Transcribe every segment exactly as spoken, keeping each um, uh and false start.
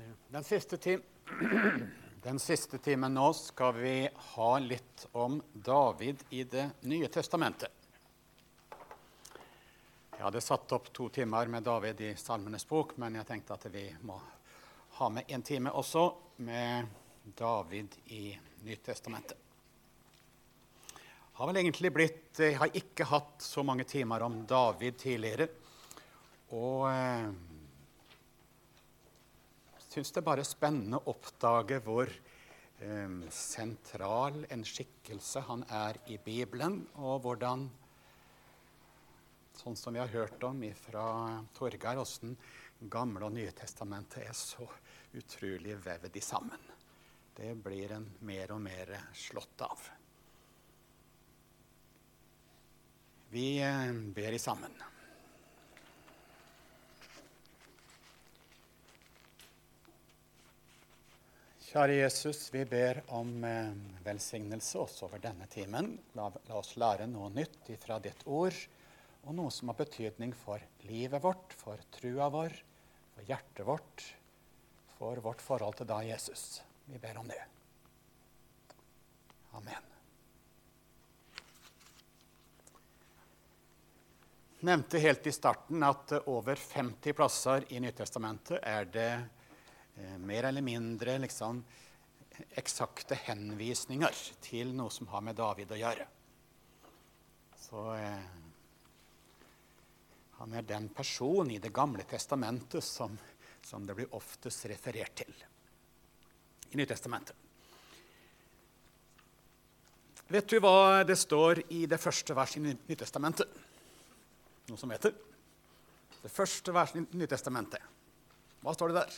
Den siste, tim Den siste timen nå skal vi ha litt om David i det nye testamentet. Jeg hadde satt opp to timer med David i Salmenes bok, men jeg tenkte at vi må ha med en time også med David i Nytestamentet. Har vel egentlig blitt, jeg har ikke hatt så mange timer om David tidligere, og eh, synes det bare er spennende å oppdage hvor eh, sentral en skikkelse han er i Bibelen, og hvordan, sånn som vi har hørt om fra Torgeir, hvordan Gamle og Nye Testamentet er så utrolig vevd i sammen. Det blir en mer og mer slått av. Vi eh, ber i sammen. Kjære Jesus, vi ber om eh, velsignelse også over denne timen. La, la oss lære noe nytt fra ditt ord, og noe som har betydning for livet vårt, for trua vår, for hjertet vårt, for vårt forhold til deg, Jesus. Vi ber om det. Amen. Nevnte helt i starten at over femti plasser i Nytestamentet er det eh, mer eller mindre liksom, eksakte henvisninger til noe som har med David å gjøre. Så eh, han er den person i Det gamle testamentet som, som det blir oftest referert til i Nytestamentet. Vet du hva det står i det første verset i Nytestamentet? Noe som heter det første verset i Nytestamentet. Hva står det der?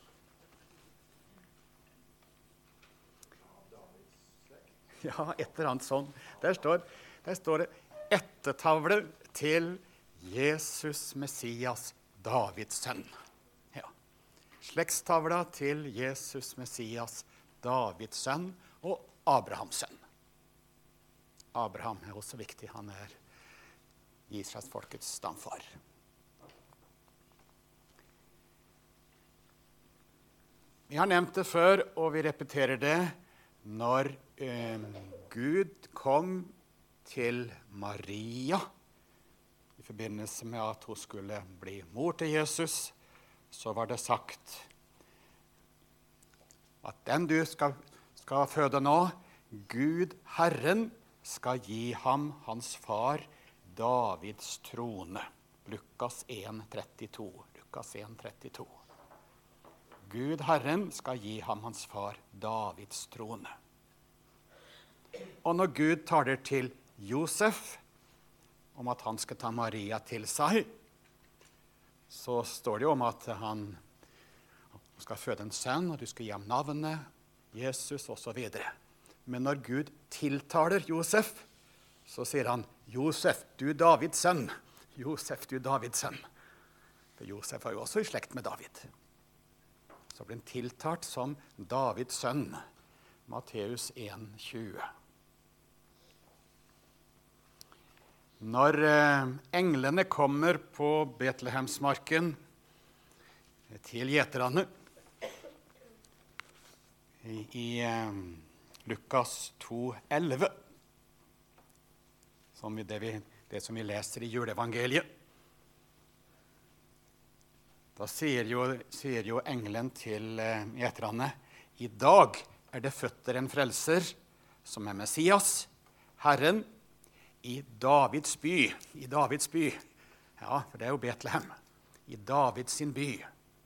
Ja, et eller annet sånn. Der står, der står det ettertavle til Jesus Messias, Davids sønn. Ja. Slektstavla til Jesus Messias, Davids sønn og Abrahams sønn. Abraham er også viktig. Han er Israels folkets stamfar. Vi har nevnt det før, og vi repeterer det. Når eh, Gud kom til Maria i forbindelse med at hun skulle bli mor til Jesus, så var det sagt at den du skal, skal føde nå, Gud Herren, skal gi ham hans far Davids trone. Lukas en trettito. Lukas en trettito. Gud Herren skal gi ham hans far Davids trone. Og når Gud taler til Josef om at han skal ta Maria til seg, så står det jo om at han skal føde en sønn, og du skal gi ham navnet, Jesus og så videre. Men når Gud tiltaler Josef, så sier han, Josef, du Davids sønn. Josef, du Davids sønn. For Josef var jo også i slekt med David. Så ble han tiltalt som Davids sønn. Matteus en tjue. Når eh, englene kommer på Betlehemsmarken til gjeterne i, i eh, Lukas to elleve, som det, vi, det som vi leser i juleevangeliet, da sier jo, sier jo engelen til eh, gjeterne, i dag er det født en frelser, som er Messias, Herren, i Davids by. I Davids by. Ja, for det er jo Betlehem. I Davids sin by.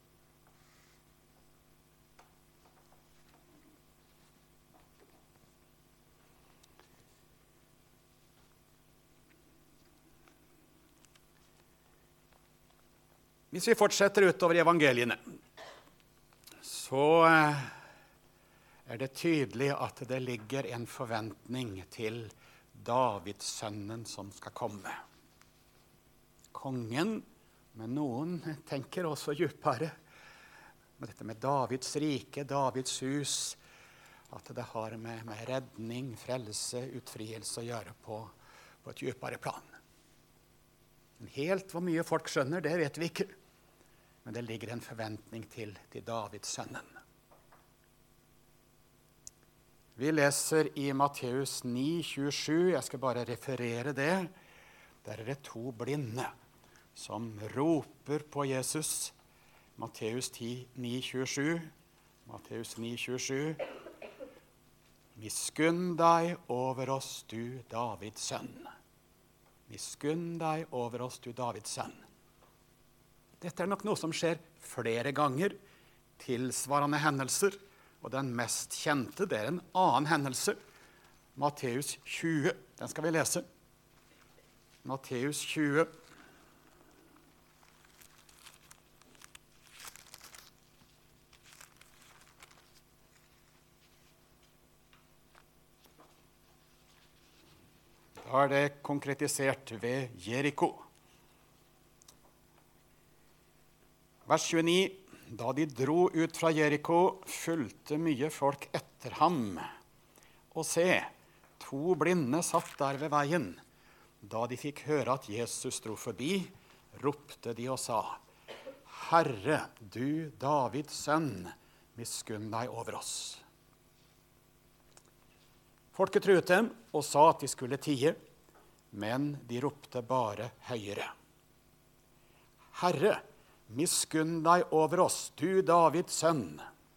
Hvis vi fortsetter utover evangeliene, så er det tydelig at det ligger en forventning til Davids sønnen som skal komme. Kongen, men noen tenker også dypere med dette med Davids rike, Davids hus, at det har med, med redning, frelse, utfrielse å gjøre på, på et dypere plan. Men helt hvor mye folk skjønner, det vet vi ikke. men det ligger en forventning til, til Davids sønnen. Vi leser i Matteus ni tjuesju, jeg skal bare referere det. Der er det to blinde som roper på Jesus. Matteus ni tjuesju. Matteus ni tjuesju. Miskunn deg over oss, du Davids sønn. Miskunn deg over oss, du Davids sønn. Dette er nok noe som skjer flere ganger, tilsvarende hendelser, og den mest kjente, det er en annen hendelse. Matteus tjue, den skal vi lese. Matteus tjue. Da er det konkretisert ved Jeriko. Vers tjueni. Da de dro ut fra Jeriko, fulgte mye folk etter ham. Og se, to blinde satt der ved veien. Da de fikk høre at Jesus dro forbi, ropte de og sa, Herre, du Davids sønn, miskunn deg over oss. Folket truet dem og sa at de skulle tie, men de ropte bare høyere. Herre, miskunn deg over oss, du Davids sønn.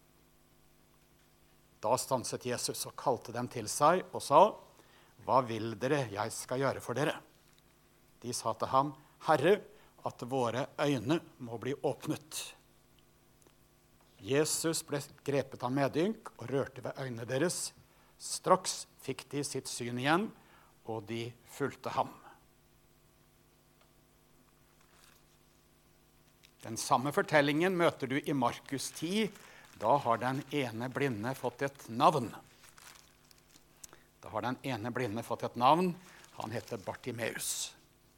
Da stanset Jesus og kalte dem til seg og sa, hva vil dere jeg skal gjøre for dere? De sa til ham, Herre, at våre øyne må bli åpnet. Jesus ble grepet av medynk og rørte ved øynene deres. Straks fikk de sitt syn igjen, og de fulgte ham. Den samme fortellingen møter du i Markus ti. Da har den ene blinde fått et navn. Da har den ene blinde fått et navn. Han heter Bartimeus.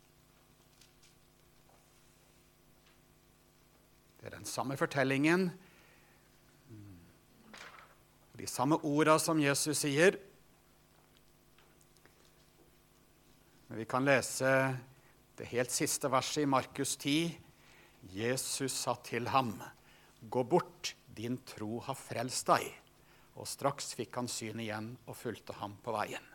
Det er den samme fortellingen. De samme ordene som Jesus sier. Men vi kan lese det helt siste verset i Markus ti. Jesus sa til ham, gå bort, din tro har frelst deg. Og straks fikk han syn igjen og fulgte ham på veien.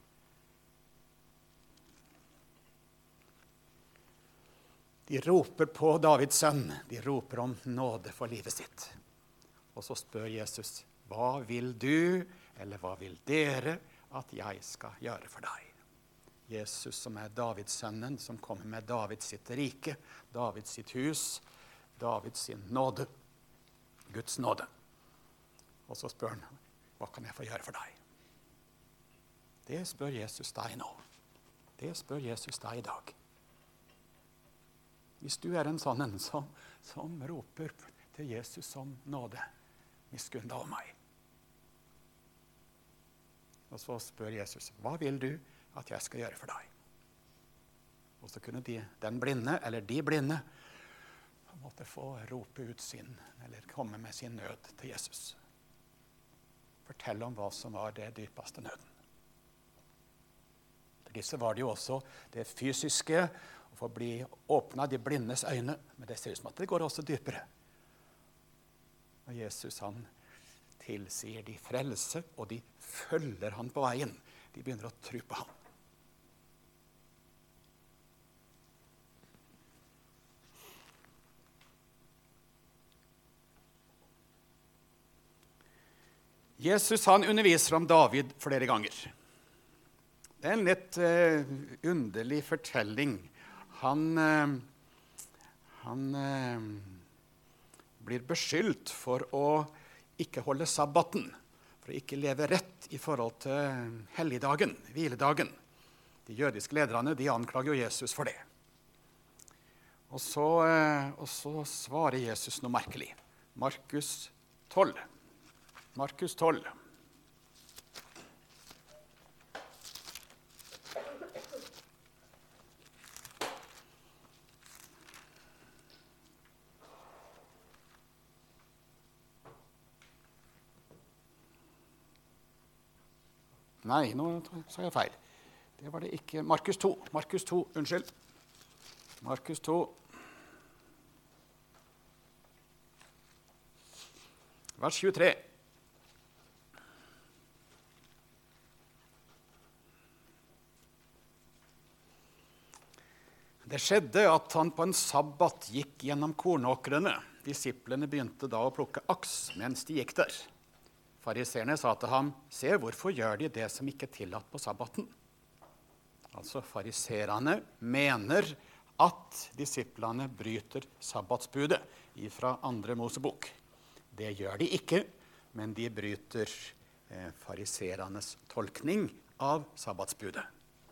De roper på Davids sønn. De roper om nåde for livet sitt. Og så spør Jesus, hva vil du, eller hva vil dere, at jeg skal gjøre for deg? Jesus som er Davids sønnen, som kommer med Davids sitt rike, Davids sitt hus, Davids sin nåde, Guds nåde. Og så spør han, hva kan jeg få gjøre for deg? Det spør Jesus deg nå. Det spør Jesus deg i dag. Hvis du er en sånn en som, som roper til Jesus om nåde, miskunn deg over meg. Og så spør Jesus, hva vil du at jeg skal gjøre for deg? Og så kunne de, den blinde, eller de blinde, måtte få rope ut sin, eller komme med sin nød til Jesus. Fortelle om hva som var det dypeste nøden. For disse var det jo også det fysiske, å få bli åpnet de blindes øyne, men det ser ut som at det går også dypere. Og Jesus, han tilsier de frelse, og de følger han på veien. De begynner å tro på ham. Jesus han underviser om David flere ganger. Det er en litt uh, underlig fortelling. Han, uh, han uh, blir beskyldt for å ikke holde sabbaten, for å ikke leve rett i forhold til helligdagen, hviledagen. De jødiske lederne de anklager jo Jesus for det. Og så, uh, og så svarer Jesus noe merkelig. Markus tolv. Markus tolv. Nei, nå sa jeg feil. Det var det ikke. Markus to. Markus to, unnskyld. Markus to. vers tjuetre. Det skjedde at han på en sabbat gikk gjennom kornåkrene. Disiplene begynte da å plukke aks mens de gikk der. Fariseerne sa til ham, «Se, hvorfor gjør de det som ikke er tillatt på sabbaten?» Altså, fariserene mener at disiplene bryter sabbatsbudet fra andre Mosebok. Det gjør de ikke, men de bryter eh, fariserenes tolkning av sabbatsbudet.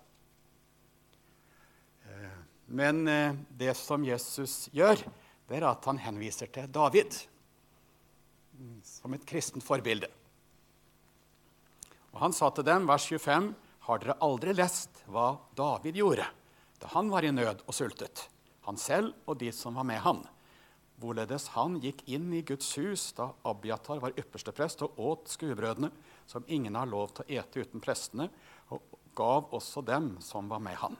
Eh, men eh, det som Jesus gjør, det er at han henviser til David som et kristent forbilde. Og han sa til dem, vers tjuefem, «Har dere aldri lest hva David gjorde da han var i nød og sultet, han selv og de som var med han? Hvorledes han gikk inn i Guds hus da Abiatar var ypperste prest og åt skuebrødene, som ingen har lov til å ete uten prestene, og gav også dem som var med han.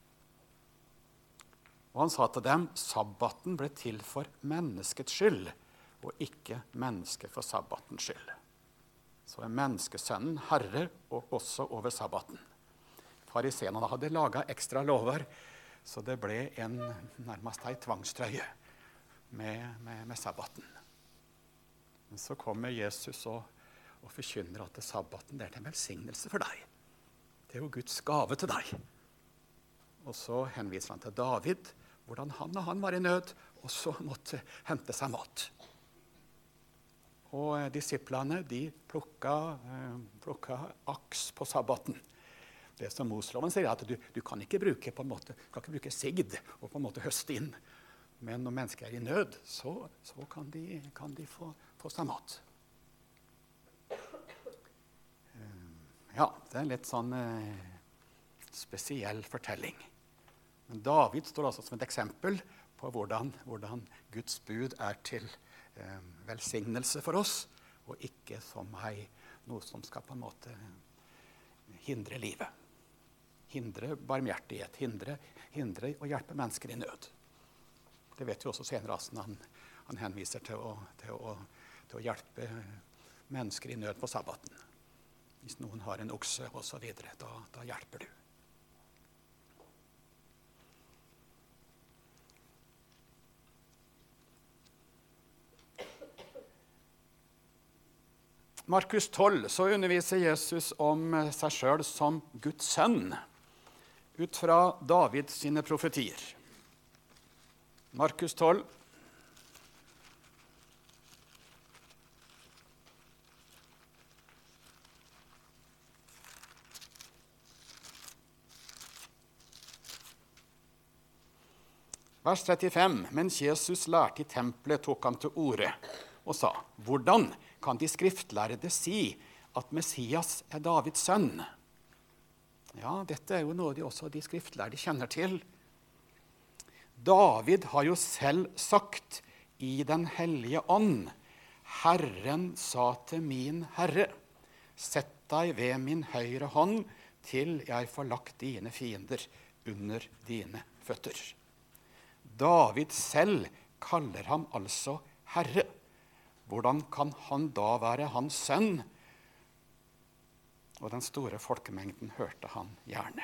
Og han sa til dem, sabbaten ble til for menneskets skyld, og ikke mennesket for sabbatens skyld. Så er menneskesønnen herre og også over sabbaten. Fariseerne hadde laget ekstra lover, så det ble en, nærmest en tvangstrøye med, med, med sabbaten. Men så kommer Jesus og, og forkynner at sabbaten er en velsignelse for deg. Det er jo Guds gave til deg. Og så henviser han til David, hvordan han og han var i nød, og så måtte hente seg mat. Og disiplene, de plukka, eh, plukka aks på sabbaten. Det som Mosloven sier, er at du, du kan ikke bruke på en måte, kan ikke bruke sigd og på en måte høste inn. Men når mennesker er i nød, så, så kan de, kan de få, få seg mat. Ja, det er en litt sånn eh, spesiell fortelling. Men David står altså som et eksempel på hvordan, hvordan Guds bud er til eh, velsignelse for oss, og ikke som ei, noe som skal på en måte hindre livet. Hindre barmhjertighet, hindre, hindre å hjelpe mennesker i nød. Det vet vi også senere, altså, han, han henviser til å, til, å, til å hjelpe mennesker i nød på sabbaten. Hvis noen har en okse og så videre, da, da hjelper du. Markus tolv, så underviser Jesus om seg selv som Guds sønn, ut fra David sine profetier. Markus tolv. Vers trettifem. Mens Jesus lærte i tempelet, tok han til orde og sa, hvordan kan de skriftlærde si at Messias er Davids sønn? Ja, dette er jo noe de også de skriftlærde kjenner til. David har jo selv sagt i den hellige ånd, Herren sa til min Herre, sett deg ved min høyre hånd til jeg får lagt dine fiender under dine føtter. David selv kaller ham altså Herre. Hvordan kan han da være hans sønn? Og den store folkemengden hørte han gjerne.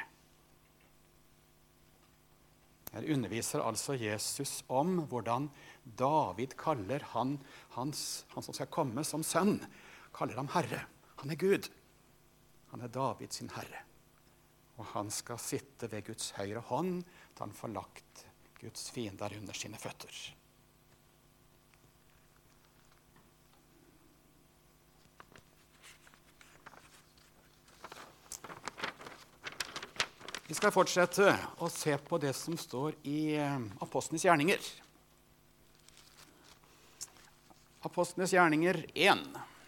Her underviser altså Jesus om hvordan David kaller han, hans, han som skal komme som sønn, kaller ham Herre. Han er Gud. Han er David sin Herre. Og han skal sitte ved Guds høyre hånd til han får lagt Guds fiender under sine føtter. Vi skal fortsette å se på det som står i Apostlenes gjerninger. Apostlenes gjerninger én.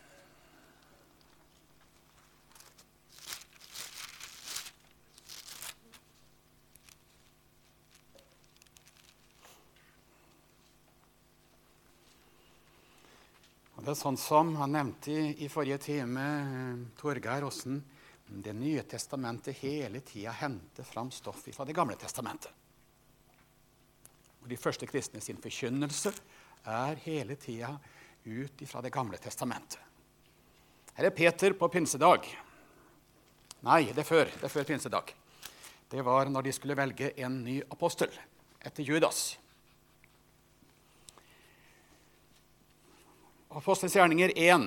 Og det er sånn som han nevnte i, i forrige time, Torgeir, hvordan Det nye testamentet hele tiden henter fram stoff fra det gamle testamentet. Og de første kristne sin forkynnelse er hele tiden ut ifra det gamle testamentet. Her er Peter på pinsedag. Nei, det er før, det er før pinsedag. Det var når de skulle velge en ny apostel etter Judas. Apostelens gjerninger én,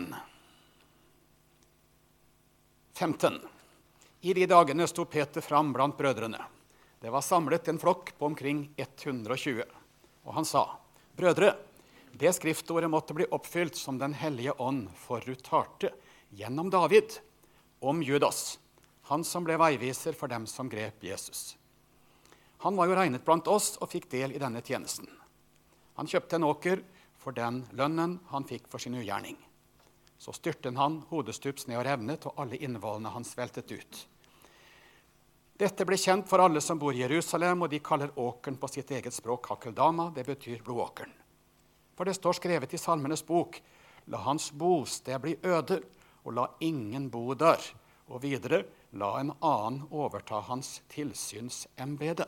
femten. I de dagene sto Peter fram blant brødrene. Det var samlet en flokk på omkring hundre og tjue. Og han sa, «Brødre, det skriftordet måtte bli oppfylt som den hellige ånd forutalte gjennom David om Judas, han som ble veiviser for dem som grep Jesus. Han var jo regnet blant oss og fikk del i denne tjenesten. Han kjøpte en åker for den lønnen han fikk for sin ugjerning. Så styrten han hodestups ned og revnet, og alle innvollene hans veltet ut. Dette ble kjent for alle som bor i Jerusalem, og de kaller åkeren på sitt eget språk Hakeldama, det betyr blodåkeren. For det står skrevet i Salmenes bok, la hans bosted bli øde, og la ingen bo der. Og videre, la en annen overta hans tilsynsembede.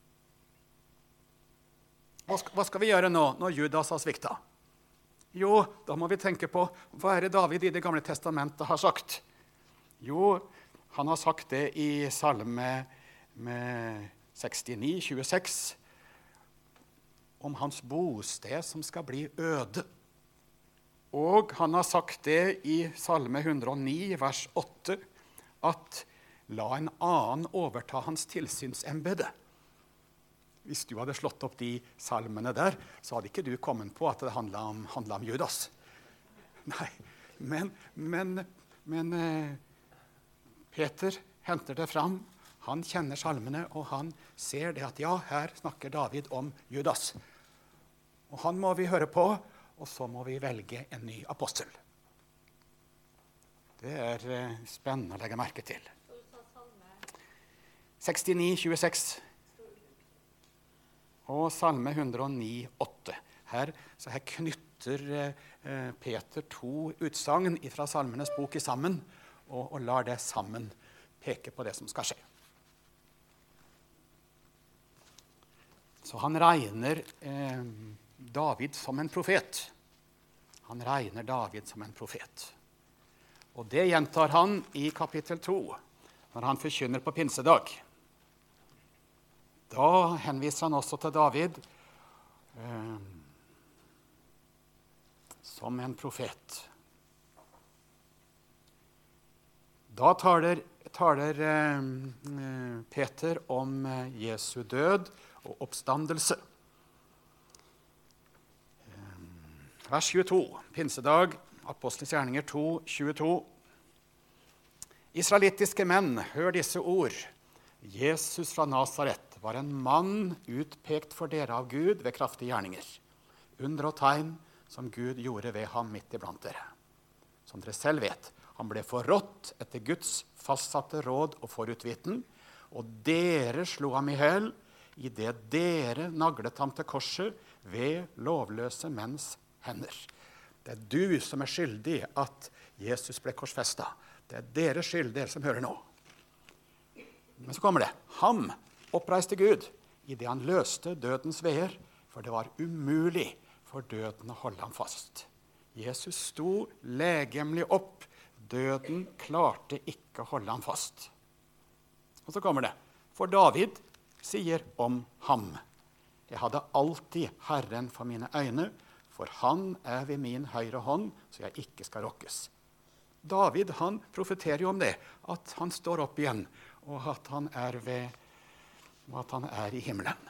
Hva skal, hva skal vi gjøre nå, når Judas har svikta? Jo, da må vi tenke på, hva er det David i det gamle testamentet har sagt? Jo, han har sagt det i Salme sekstini, tjueseks, om hans bosted som skal bli øde. Og han har sagt det i Salme hundre og ni, vers åtte, at la en annen overta hans tilsynsembede. Hvis du hadde slått opp de salmene der, så hadde ikke du kommet på at det handlet om, handlet om Judas. Nei, men, men, men eh, Peter henter det fram. Han kjenner salmene, og han ser det at ja, her snakker David om Judas. Og han må vi høre på, og så må vi velge en ny apostel. Det er eh, spennende å legge merke til. sekstini, tjueseks. Og Salme hundre og ni, åtte. Her, så her knytter eh, Peter to utsagn fra Salmenes bok i sammen, og, og lar det sammen peke på det som skal skje. Så han regner eh, David som en profet. Han regner David som en profet. Og det gjentar han i kapittel to, når han forkynner på pinsedag. Da henviser han også til David eh, som en profet. Da taler, taler eh, Peter om eh, Jesu død og oppstandelse. Eh, vers tjueto, pinsedag, Apostelens gjerninger to, tjueto. Israelittiske menn, hør disse ord. Jesus fra Nazaret var en mann utpekt for dere av Gud ved kraftige gjerninger. Under og tegn som Gud gjorde ved ham midt iblant dere. Som dere selv vet, han ble forrådt etter Guds fastsatte råd og forutviten, og dere slo ham i hæl i det dere naglet ham til korset ved lovløse menns hender. Det er du som er skyldig at Jesus ble korsfestet. Det er dere skyld, dere som hører nå. Men så kommer det. Ham oppreiste Gud i det han løste dødens veer, for det var umulig for døden å holde ham fast. Jesus sto legemlig opp. Døden klarte ikke å holde ham fast. Og så kommer det. For David sier om ham, jeg hadde alltid Herren for mine øyne, for han er ved min høyre hånd, så jeg ikke skal rokkes. David, han profeterer jo om det, at han står opp igjen, og at han er, ved, og at han er i himmelen.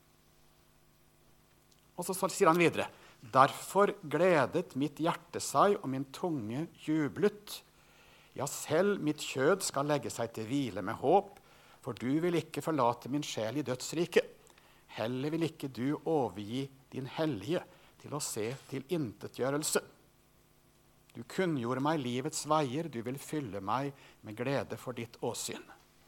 Og så sier han videre, derfor gledet mitt hjerte seg, og min tunge jublet. Ja, selv mitt kjød skal legge seg til hvile med håp, for du vil ikke forlate min sjel i dødsriket. Heller vil ikke du overgi din hellige til å se til intetgjørelse. Du kunngjorde meg livets veier, du vil fylle meg med glede for ditt åsyn.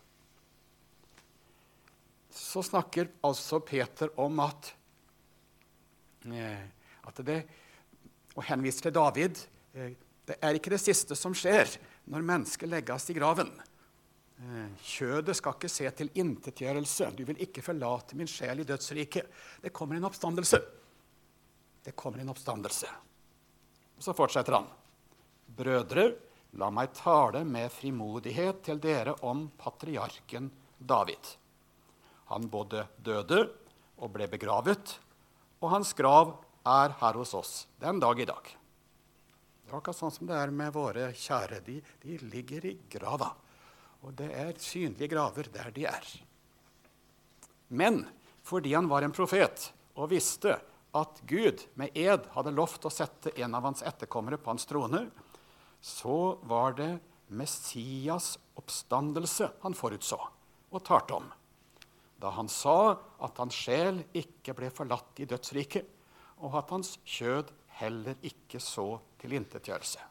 Så snakker altså Peter om at, eh, at det, og henviser til David, eh, det er ikke det siste som skjer når mennesket legges i graven. Eh, kjødet skal ikke se til intetgjørelse, du vil ikke forlate min sjel i dødsriket. Det kommer en oppstandelse. Det kommer en oppstandelse. Så fortsetter han. Brødre, la meg tale med frimodighet til dere om patriarken David. Han både døde og ble begravet, og hans grav er her hos oss den dag i dag. Det er akkurat sånn som det er med våre kjære. De, de ligger i grava, og det er synlige graver der de er. Men fordi han var en profet og visste at Gud med ed hadde lovt å sette en av hans etterkommere på hans trone, så var det Messias oppstandelse han forutså og talte om, da han sa at hans sjel ikke ble forlatt i dødsriket, og at hans kjød heller ikke så tilintetgjørelse.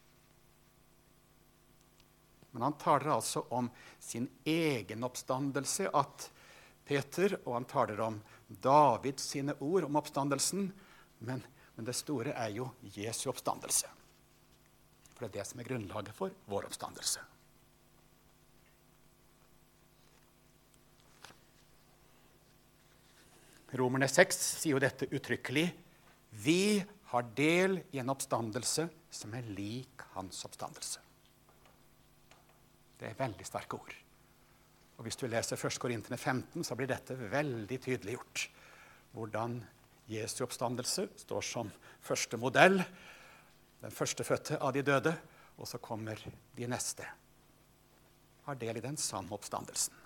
Men han taler altså om sin egen oppstandelse, at Peter, og han taler om Davids sine ord om oppstandelsen, men, men det store er jo Jesu oppstandelse. For det er det som er grunnlaget for vår oppstandelse. Romerne seks sier jo dette uttrykkelig. Vi har del i en oppstandelse som er lik hans oppstandelse. Det er veldig sterke ord. Og hvis du leser første Korinterne femten, så blir dette veldig tydelig gjort. Hvordan Jesu oppstandelse står som første modell, den første fødte av de døde, og så kommer de neste. Har del i den samme oppstandelsen.